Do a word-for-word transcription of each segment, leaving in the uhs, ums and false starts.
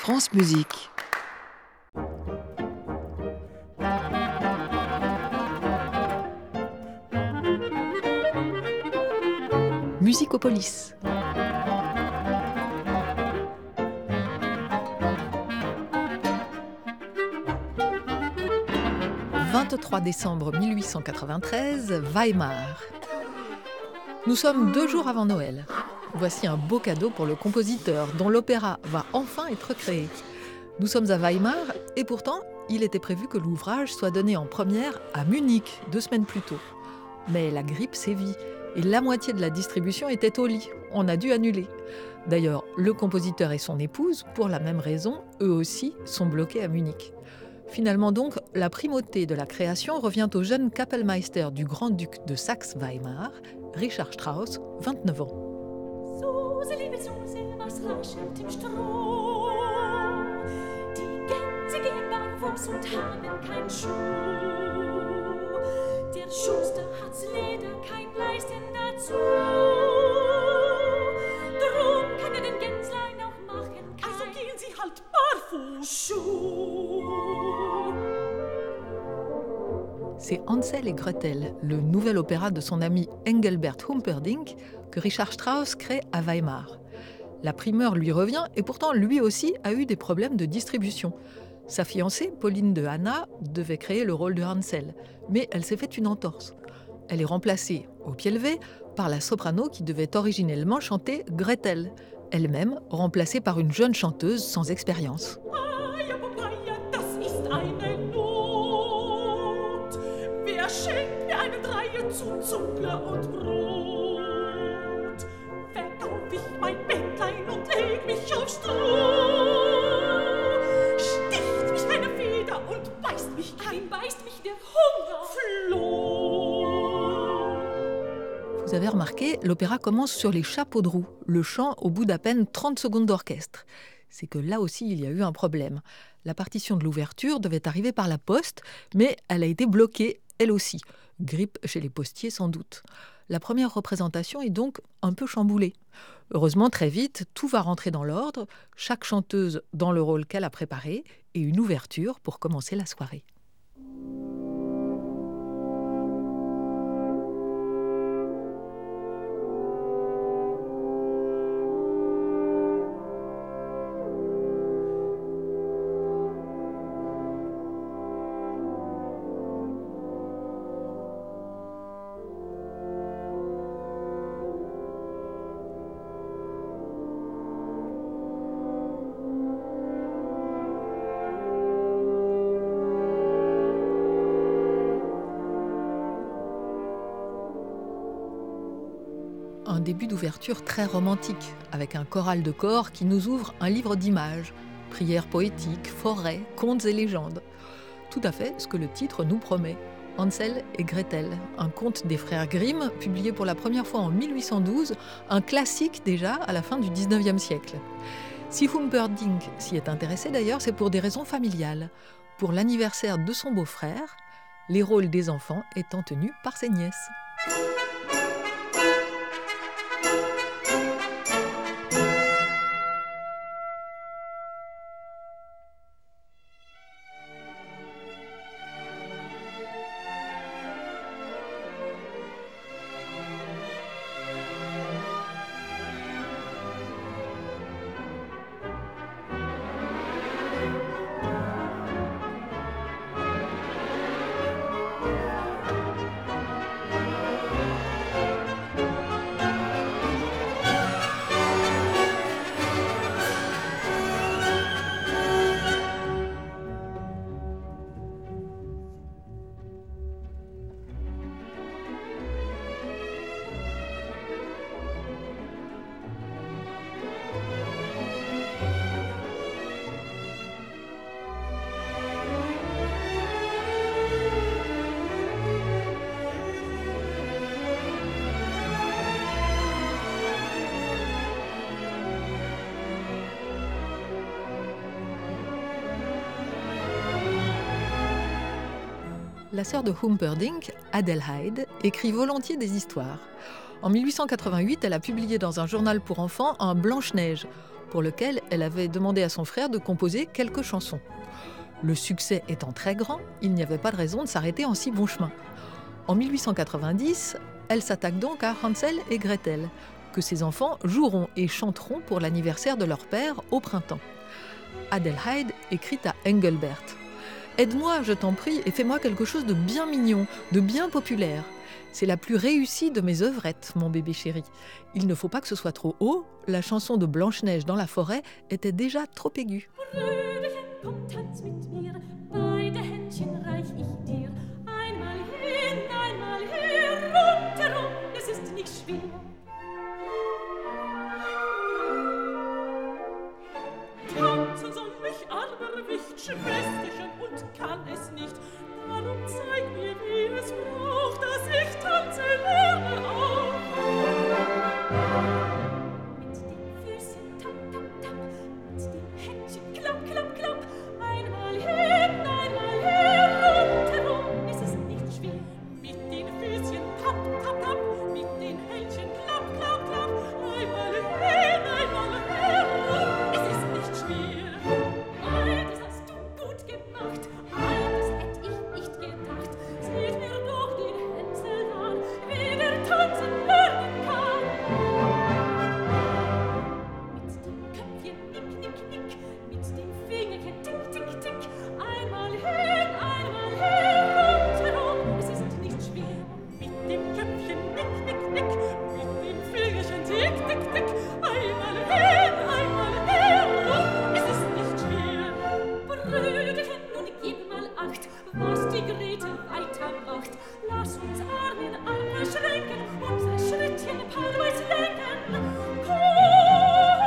France Musique. Musicopolis. vingt-trois décembre mille huit cent quatre-vingt-treize, Weimar. Nous sommes deux jours avant Noël. Voici un beau cadeau pour le compositeur, dont l'opéra va enfin être créé. Nous sommes à Weimar, et pourtant, il était prévu que l'ouvrage soit donné en première à Munich, deux semaines plus tôt. Mais la grippe sévit, et la moitié de la distribution était au lit. On a dû annuler. D'ailleurs, le compositeur et son épouse, pour la même raison, eux aussi, sont bloqués à Munich. Finalement donc, la primauté de la création revient au jeune Kapellmeister du grand-duc de Saxe-Weimar, Richard Strauss, vingt-neuf ans. Suse, liebe Suse, was raschelt im Stroh? Die Gänse gehen barfuß und haben keinen Schuh. Der Schuster hat's Leder, kein Leisten dazu. Drum kann er den Gänslein auch machen, kein also gehen sie halt barfuß. Schuh. C'est Hansel et Gretel, le nouvel opéra de son ami Engelbert Humperdinck, que Richard Strauss crée à Weimar. La primeur lui revient et pourtant lui aussi a eu des problèmes de distribution. Sa fiancée, Pauline de Hanna, devait créer le rôle de Hansel, mais elle s'est fait une entorse. Elle est remplacée, au pied levé, par la soprano qui devait originellement chanter Gretel, elle-même remplacée par une jeune chanteuse sans expérience. Schenkt mir eine Dreie zu Zucker und Brot. Verkauf ich mein Bettlein und leg mich auf Stroh. Sticht mich eine Feder und beißt mich kein, beißt mich der Hungerfloh. Vous avez remarqué, l'opéra commence sur les chapeaux de roue, le chant au bout d'à peine trente secondes d'orchestre. C'est que là aussi, il y a eu un problème. La partition de l'ouverture devait arriver par la poste, mais elle a été bloquée, elle aussi. Grippe chez les postiers sans doute. La première représentation est donc un peu chamboulée. Heureusement, très vite, tout va rentrer dans l'ordre, chaque chanteuse dans le rôle qu'elle a préparé, et une ouverture pour commencer la soirée. Un début d'ouverture très romantique, avec un choral de corps qui nous ouvre un livre d'images, prières poétiques, forêts, contes et légendes. Tout à fait ce que le titre nous promet. Hansel et Gretel, un conte des frères Grimm, publié pour la première fois en mille huit cent douze, un classique déjà à la fin du dix-neuvième siècle. Si Humperdinck s'y est intéressé d'ailleurs, c'est pour des raisons familiales. Pour l'anniversaire de son beau-frère, les rôles des enfants étant tenus par ses nièces. La sœur de Humperdinck, Adelheid, écrit volontiers des histoires. En mille huit cent quatre-vingt-huit, elle a publié dans un journal pour enfants un Blanche-Neige. pour lequel elle avait demandé à son frère de composer quelques chansons. Le succès étant très grand, il n'y avait pas de raison de s'arrêter en si bon chemin. En mille huit cent quatre-vingt-dix, elle s'attaque donc à Hansel et Gretel, que ses enfants joueront et chanteront pour l'anniversaire de leur père au printemps. Adelheid écrit à Engelbert « Aide-moi, je t'en prie, et fais-moi quelque chose de bien mignon, de bien populaire. C'est la plus réussie de mes œuvrettes, mon bébé chéri. Il ne faut pas que ce soit trop haut, la chanson de Blanche-Neige dans la forêt était déjà trop aiguë. » Komm, tanz mit mir, beide Händchen reich ich dir. Einmal hin, einmal her, rundherum, es ist nicht schwer. Tanzen soll ich aber nicht, Schwesterchen, und kann es nicht. Darum zeig mir, wie es braucht, dass ich tanze lerne auch. Mit den Füßen tap, tap, tap, mit den Händchen klapp, klapp, klapp. Einmal hin, einmal her, rundherum, es ist nicht schwer. Mit den Füßchen tap, tap, tap, mit den Händchen klapp, klapp, klapp. Einmal hin, einmal her, es ist nicht schwer. Ei, das hast du gut gemacht, ei, das hätt ich nicht gedacht. Seht mir doch den Hänsel an, wie der tanzen lernen kann. Mit dem Köpfchen nick, nick, nick, mit dem Fingerchen tick, tick, tick. Einmal hin, einmal her, rundherum, es ist nicht schwer. Mit dem Köpfchen nick, nick, nick, mit dem Fingerchen tick, tick, tick. Einmal hin, einmal her, es ist nicht schwer. Brüderchen, nun gib mal Acht, was die Gretel weitermacht. Lass uns Arm in Arm verschränken, unsere Schrittchen paarweise lenken. Komm,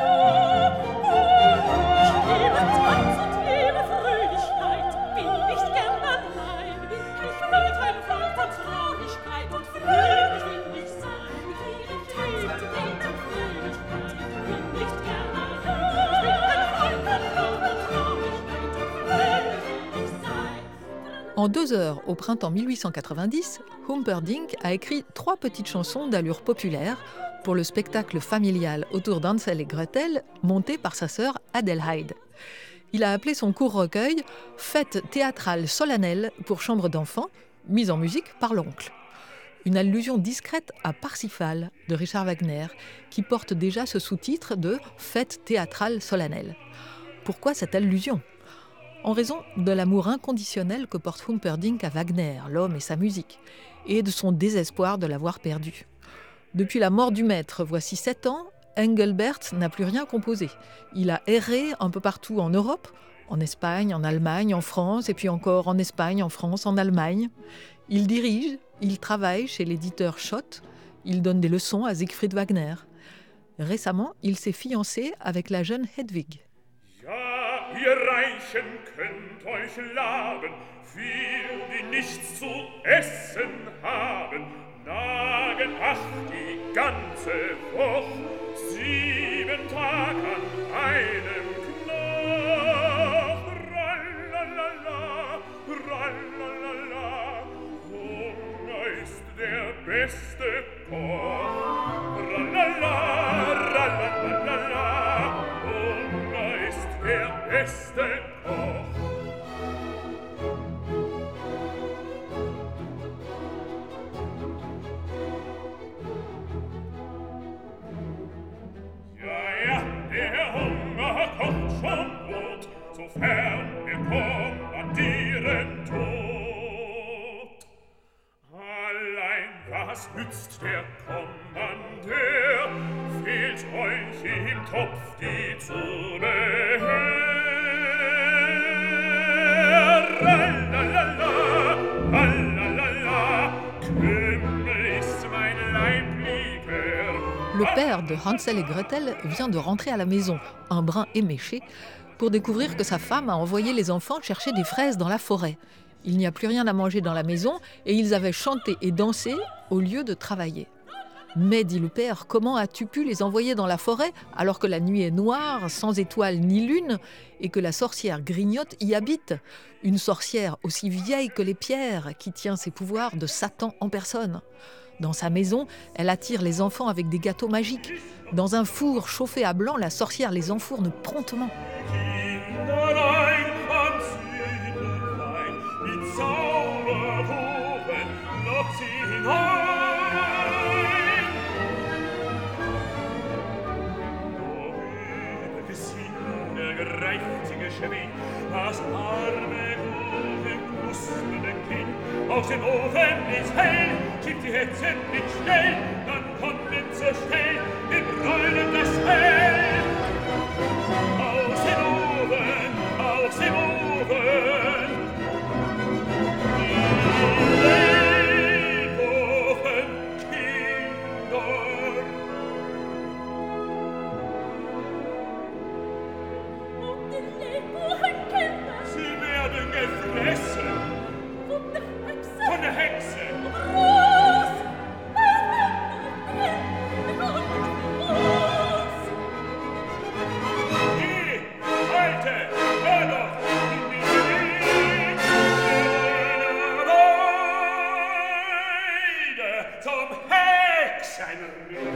ich liebe Tanz und liebe Fröhlichkeit, bin nicht gern allein. Ich will ein Volk von Traurigkeit und fröhlich will ich sein. Ich liebe Tanz und liebe Fröhlichkeit, bin nicht gern allein. Ich will ein Volk von Traurigkeit und fröhlich will ich sein. En deux heures, au printemps mille huit cent quatre-vingt-dix, Humperdinck a écrit trois petites chansons d'allure populaire pour le spectacle familial autour d'Hansel et Gretel, monté par sa sœur Adelheid. Il a appelé son court recueil « Fête théâtrale solennelle pour chambre d'enfants », mise en musique par l'oncle. Une allusion discrète à Parsifal de Richard Wagner, qui porte déjà ce sous-titre de « Fête théâtrale solennelle ». Pourquoi cette allusion ? En raison de l'amour inconditionnel que porte Humperdinck à Wagner, l'homme et sa musique, et de son désespoir de l'avoir perdu. Depuis la mort du maître, voici sept ans, Engelbert n'a plus rien composé. Il a erré un peu partout en Europe, en Espagne, en Allemagne, en France, et puis encore en Espagne, en France, en Allemagne. Il dirige, il travaille chez l'éditeur Schott, il donne des leçons à Siegfried Wagner. Récemment, il s'est fiancé avec la jeune Hedwig. Ihr Reichen könnt euch laben, wir, die nichts zu essen haben, nagen ach die ganze Woch, sieben Tag an einem Knoch. Rallalala, rallalala, Hunger ist der beste Koch. Ralala, rallalala, Hunger ist der beste Koch. Ja, ja, der Hunger kocht schon gut, sofern wir kommandieren tut. Allein was nützt der Kommandeur? Fehlt euch im Topf die Zunge. Le père de Hansel et Gretel vient de rentrer à la maison, un brin éméché, pour découvrir que sa femme a envoyé les enfants chercher des fraises dans la forêt. Il n'y a plus rien à manger dans la maison et ils avaient chanté et dansé au lieu de travailler. Mais, dit le père, comment as-tu pu les envoyer dans la forêt alors que la nuit est noire, sans étoiles ni lune, et que la sorcière Grignotte y habite? Une sorcière aussi vieille que les pierres qui tient ses pouvoirs de Satan en personne. Dans sa maison, elle attire les enfants avec des gâteaux magiques. Dans un four chauffé à blanc, la sorcière les enfourne promptement. Kinderlein am Südenwein, mit Zauberhoben lockt sie hinein. Vorüber gesehen, ergreift sie geschwind das arme, gute, knusternde Kind. Aus dem Ofen ins Hell, schiebt die Hetze nicht schnell, dann kommt mit so schnell im Rollen das Hell. Aus dem Ofen, aus dem Ofen, die Lebkuchen, Kinder. Und die Lebkuchenkinder Sie werden gefressen von der Hexe von der Hexe. raus! Raus! Die alte Mörder in die Welt der Weide zum Hexenried.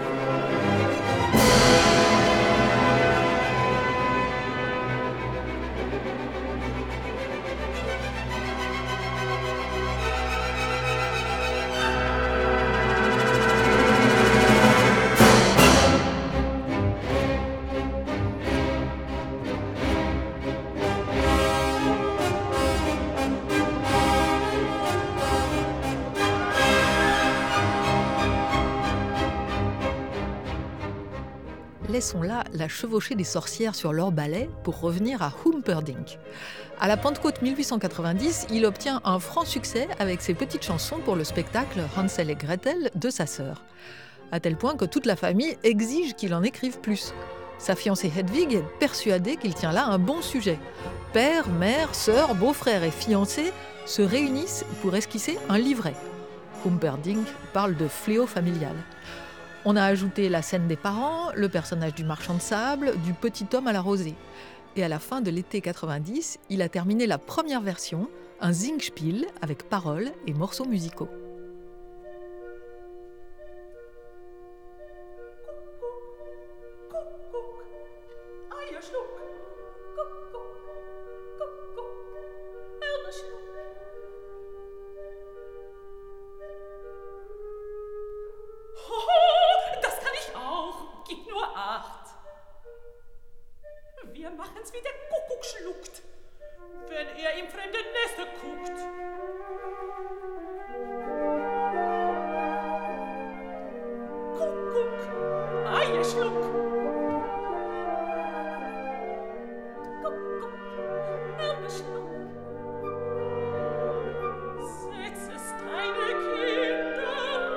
Laissons là la chevauchée des sorcières sur leur balai pour revenir à Humperdinck. À la Pentecôte mille huit cent quatre-vingt-dix, il obtient un franc succès avec ses petites chansons pour le spectacle Hansel et Gretel de sa sœur. À tel point que toute la famille exige qu'il en écrive plus. Sa fiancée Hedwig est persuadée qu'il tient là un bon sujet. Père, mère, sœur, beau-frère et fiancé se réunissent pour esquisser un livret. Humperdinck parle de fléau familial. On a ajouté la scène des parents, le personnage du marchand de sable, du petit homme à la rosée. Et à la fin de l'été quatre-vingt-dix, il a terminé la première version, un Singspiel avec paroles et morceaux musicaux. Kuckuck, Eierschluck. Kuckuck, Kuckuck, Hörnerschluck. Hoho, das kann ich auch. Gib nur acht. Wir machen's wie der Kuckuck schluckt, wenn er im fremden Neste guckt. Kuckuck, Eierschluck. Kuckuck, Hörnerschluck. Setz es deine Kinder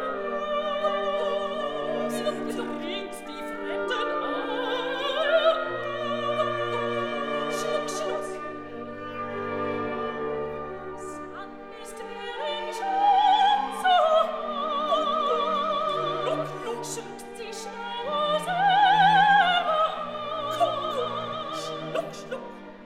aus, du bringst die Fremden an. Schluck, schluck. Sand ist mir im Schatz so Luck, Luck, schluckt die Schnauze. Kuckuck, schluck, schluck.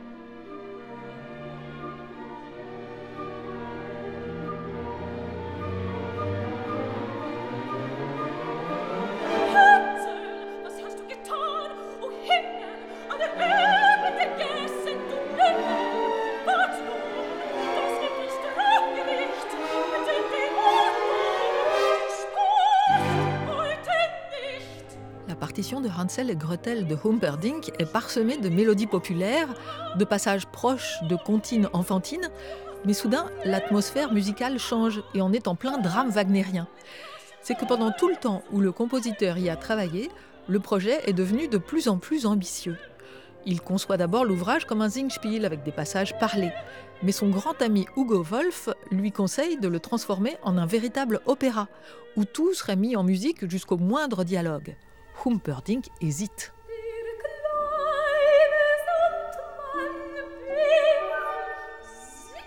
Hansel, was hast du getan? O Himmel, an der Erde gegessen, du Himmel! Was nun? Das gibt es Strafgericht, denn die Ordnung Spaß heute nicht. La partition de Hansel et Gretel de Humperdinck est parsemée de mélodies populaires, de passages proches de comptines enfantines, mais soudain, l'atmosphère musicale change et on est en plein drame wagnérien. C'est que pendant tout le temps où le compositeur y a travaillé, le projet est devenu de plus en plus ambitieux. Il conçoit d'abord l'ouvrage comme un Singspiel avec des passages parlés, mais son grand ami Hugo Wolf lui conseille de le transformer en un véritable opéra, où tout serait mis en musique jusqu'au moindre dialogue. Humperdinck hésite. Der kleine Sandmann will sie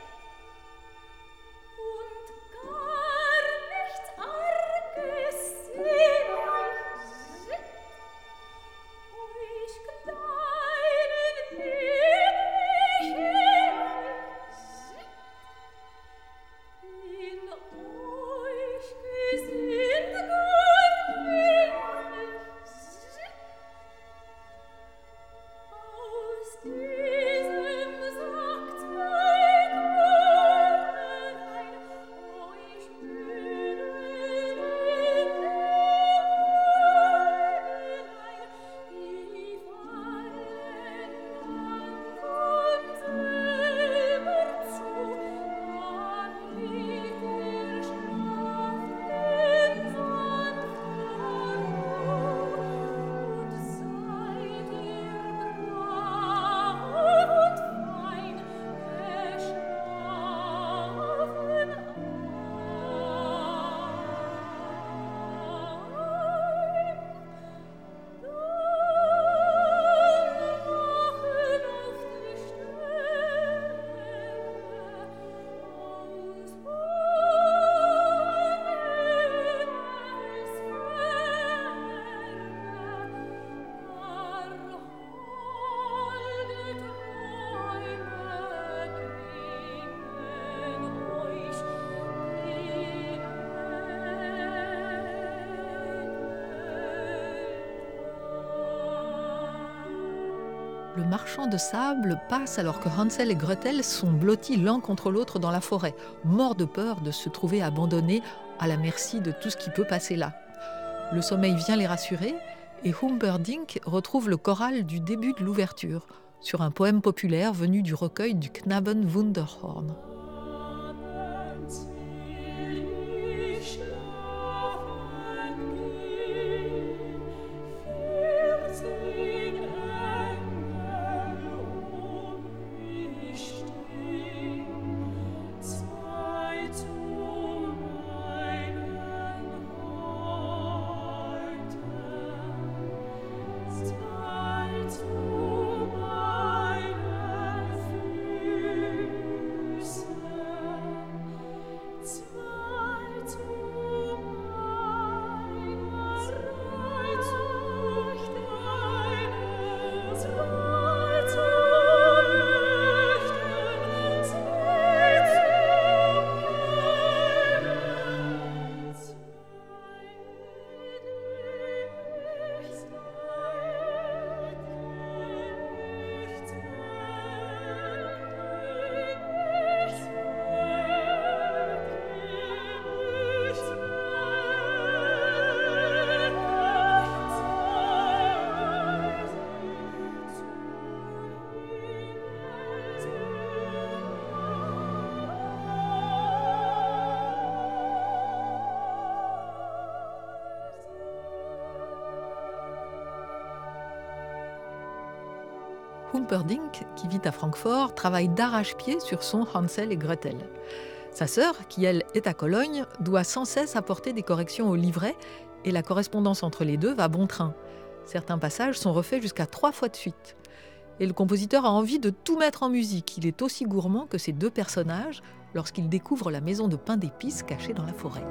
und gar nichts Arges sehen sie. Euch kleinen lieb ich sie, in euch gesehen Le marchand de sable passe alors que Hansel et Gretel sont blottis l'un contre l'autre dans la forêt, morts de peur de se trouver abandonnés à la merci de tout ce qui peut passer là. Le sommeil vient les rassurer et Humperdinck retrouve le choral du début de l'ouverture, sur un poème populaire venu du recueil du Knaben Wunderhorn. Humperdinck, qui vit à Francfort, travaille d'arrache-pied sur son Hansel et Gretel. Sa sœur, qui elle est à Cologne, doit sans cesse apporter des corrections au livret et la correspondance entre les deux va bon train. Certains passages sont refaits jusqu'à trois fois de suite. Et le compositeur a envie de tout mettre en musique. Il est aussi gourmand que ces deux personnages lorsqu'il découvre la maison de pain d'épices cachée dans la forêt.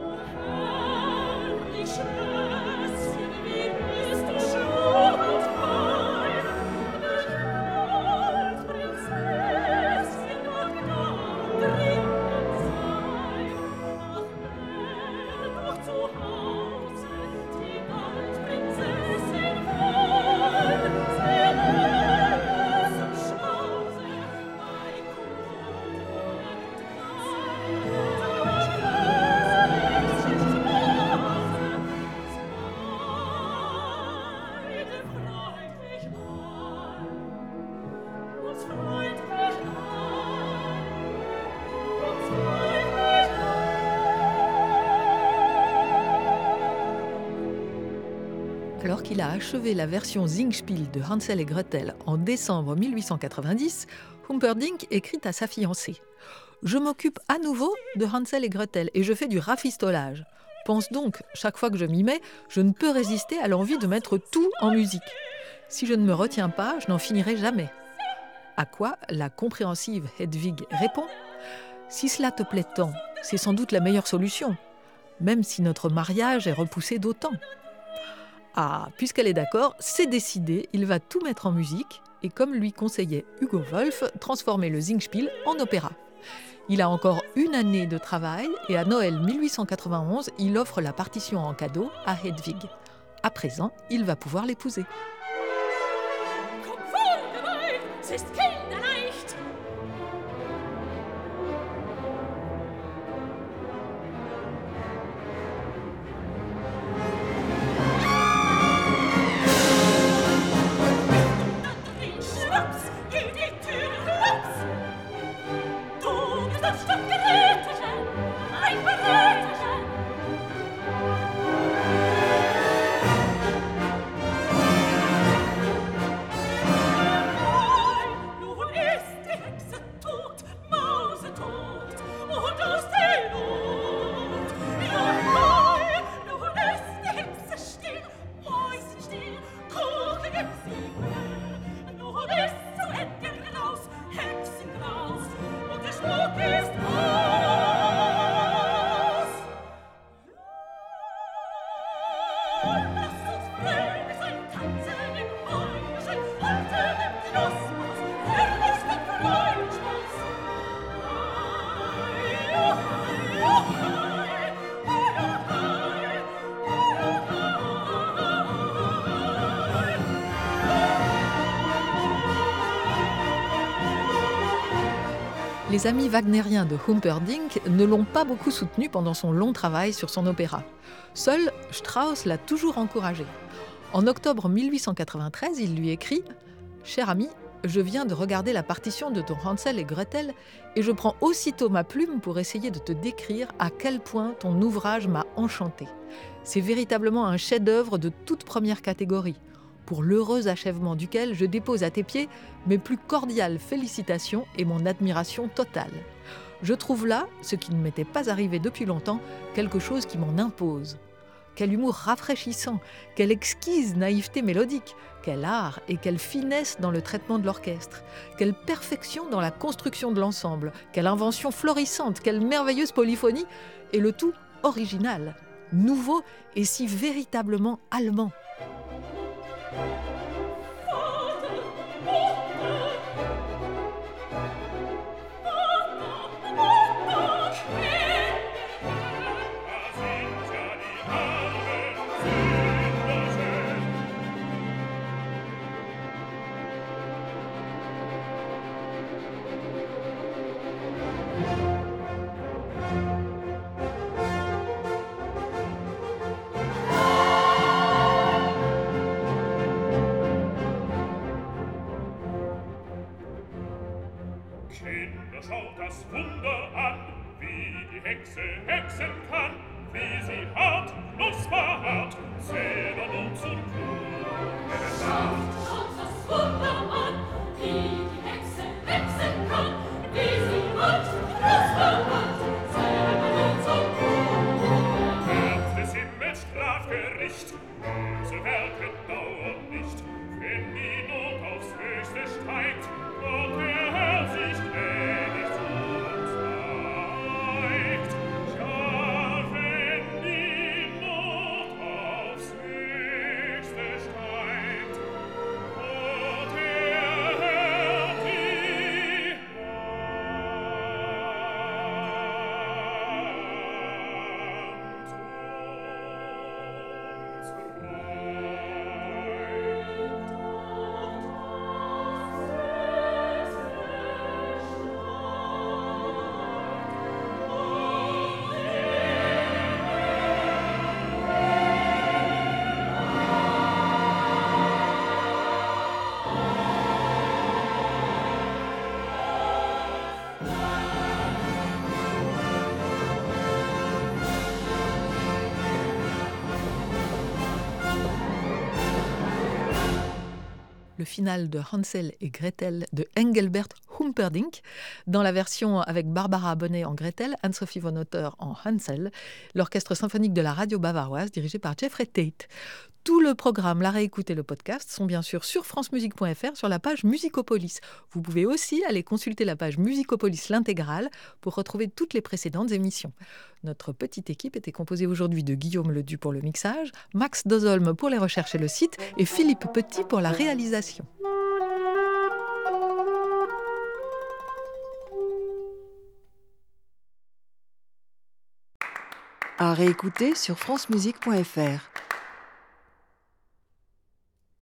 Alors qu'il a achevé la version Singspiel de Hansel et Gretel en décembre mille huit cent quatre-vingt-dix, Humperdinck écrit à sa fiancée « Je m'occupe à nouveau de Hansel et Gretel et je fais du rafistolage. Pense donc, chaque fois que je m'y mets, je ne peux résister à l'envie de mettre tout en musique. Si je ne me retiens pas, je n'en finirai jamais. » À quoi la compréhensive Hedwig répond « Si cela te plaît tant, c'est sans doute la meilleure solution, même si notre mariage est repoussé d'autant. » Ah, puisqu'elle est d'accord, c'est décidé, il va tout mettre en musique et comme lui conseillait Hugo Wolf, transformer le Singspiel en opéra. Il a encore une année de travail et à Noël mille huit cent quatre-vingt-onze, il offre la partition en cadeau à Hedwig. À présent, il va pouvoir l'épouser. Les amis wagnériens de Humperdinck ne l'ont pas beaucoup soutenu pendant son long travail sur son opéra. Seul Strauss l'a toujours encouragé. En octobre mille huit cent quatre-vingt-treize, il lui écrit « Cher ami, je viens de regarder la partition de ton Hansel et Gretel et je prends aussitôt ma plume pour essayer de te décrire à quel point ton ouvrage m'a enchanté. C'est véritablement un chef-d'œuvre de toute première catégorie, pour l'heureux achèvement duquel je dépose à tes pieds mes plus cordiales félicitations et mon admiration totale. Je trouve là, ce qui ne m'était pas arrivé depuis longtemps, quelque chose qui m'en impose. Quel humour rafraîchissant, quelle exquise naïveté mélodique, quel art et quelle finesse dans le traitement de l'orchestre, quelle perfection dans la construction de l'ensemble, quelle invention florissante, quelle merveilleuse polyphonie, et le tout original, nouveau et si véritablement allemand. Kinder, schaut das Wunder an, wie die Hexe hexen kann, wie sie hart, nussbehaart, Zähne nun zum Blumen schafft. Schaut das Wunder an, wie die Hexe hexen kann, wie sie hart, nussbehaart, Zähne nun zum Blumen. Wird des Himmels Strafgericht, böse Werke dauern nicht, wenn die Not aufs Höchste steigt, Gott der Herr sich gnädig zu uns zeigt. Ja, wenn die Not aufs Höchste steigt, Gott der Herr die Hand uns reicht. Le final de Hansel et Gretel de Engelbert Humperdinck, dans la version avec Barbara Abonnet en Gretel, Anne-Sophie von Otter en Hansel, l'orchestre symphonique de la radio bavaroise dirigé par Jeffrey Tate. Tout le programme, la réécoute et le podcast sont bien sûr sur francemusique point f r sur la page Musicopolis. Vous pouvez aussi aller consulter la page Musicopolis l'intégrale pour retrouver toutes les précédentes émissions. Notre petite équipe était composée aujourd'hui de Guillaume Ledu pour le mixage, Max Dozolme pour les recherches et le site et Philippe Petit pour la réalisation. À réécouter sur francemusique point f r.